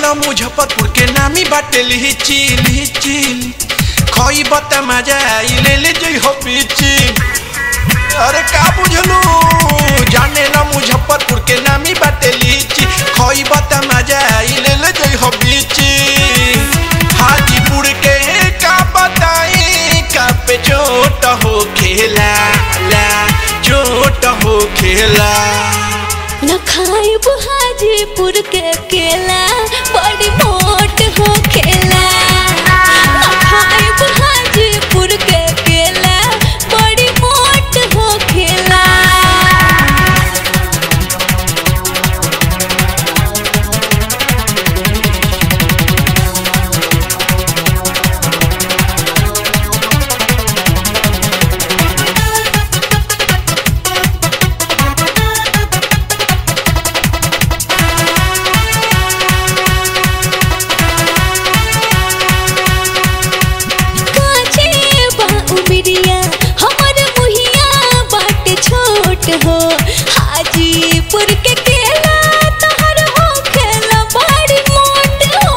लो मुजफ्फरपुर के नामी बाटे लीची लीची खोई बता मजा आई ले ले जई हो पीची। अरे का बुझलू जाने लो मुजफ्फरपुर के नामी बाटे लीची खोई बता मजा आई ले ले जई हो पीची। हाजीपुर के का बताई का पे चोट हो खेला ला चोट हो खेला। न खाइब हाजीपुर के केला बड़ी मोट हो खेला। न खाइब हाजीपुर के केला बड़ी मोट हो खेला। हो हाजीपुर के केला तहर हो खेला बड़ी मोट हो।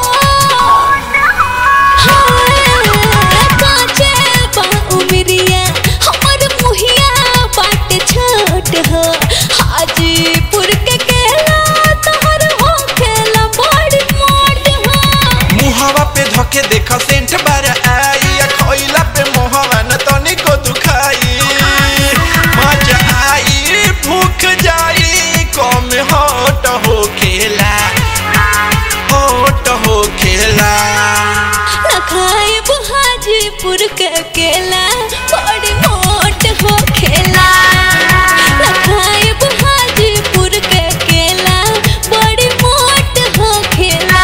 काचे बा उमरिया हमर मुहिया बाटे छोट हो। हाजीपुर के केला तहर हो खेला बड़ी मोट हो। मुहावा पे धके देखा सेंट बार आई खोइला पे मुहावा न तनिको दुखाई। मजा आई भूख जाई कम होट हो खेला होट हो खेला। न खाइब हाजीपुर के केला बड़ी मोट हो खेला। न खाइब हाजीपुर के केला बड़ी मोट हो खेला।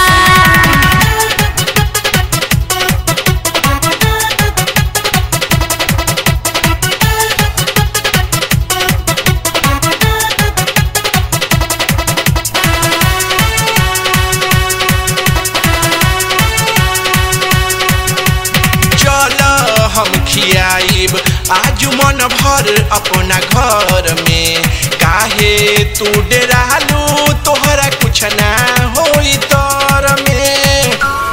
हम खियाइब आज मन भर अपना घर में। काहे तू डरालू तोहरा कुछ ना होई तर में।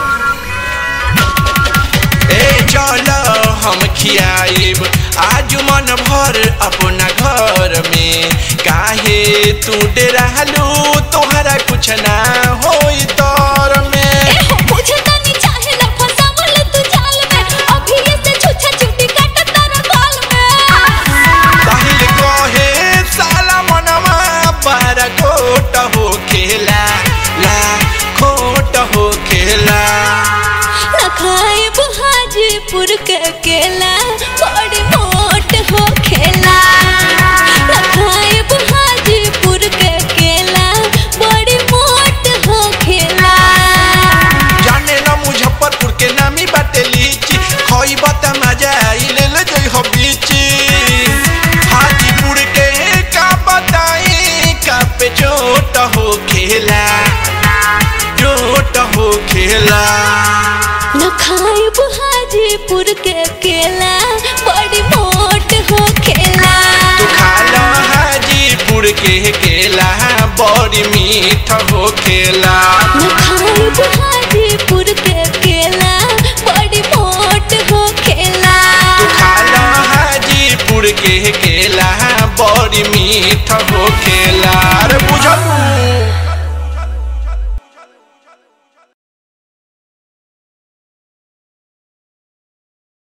ए चल हम खियाइब आज मन भर अपना घर में। काहे तू डरालू तोहरा कुछ ना होई तर में। खोट हो खेला ला खोट हो खेला। न खाइब हाजीपुर के केला बड़ी मोट हो खेला। न खाइब हाजीपुर के केला बड़ी मोट हो खेला। जाने लो मुजफ्फरपुर के नामी बाटे लीची खोई बता मजा आई ले ले जई हो पीची। हाजीपुर के का बताई का पे चोट हो खेला चोट हो खेला। न खाइब हाजीपुर के केला बड़ी मोट हो खेला। तू खा लो हाजीपुर के केला बड़ी मीठ हो खेला।